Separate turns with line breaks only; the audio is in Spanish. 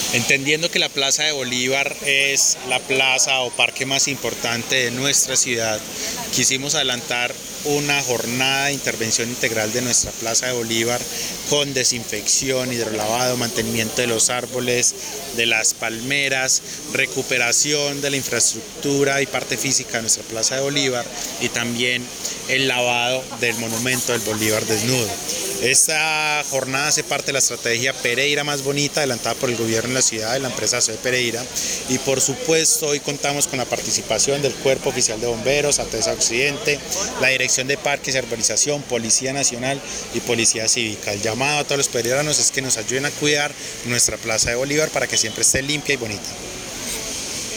Entendiendo que la Plaza de Bolívar es la plaza o parque más importante de nuestra ciudad, quisimos adelantar una jornada de intervención integral de nuestra Plaza de Bolívar con desinfección, hidrolavado, mantenimiento de los árboles, de las palmeras, recuperación de la infraestructura y parte física de nuestra Plaza de Bolívar y también el lavado del monumento del Bolívar desnudo. Esta jornada hace parte de la estrategia Pereira Más Bonita, adelantada por el gobierno de la ciudad y la empresa COE Pereira. Y por supuesto, hoy contamos con la participación del Cuerpo Oficial de Bomberos, ATESA Occidente, la Dirección de Parques y Arborización, Policía Nacional y Policía Cívica. El llamado a todos los pereiranos es que nos ayuden a cuidar nuestra Plaza de Bolívar para que siempre esté limpia y bonita.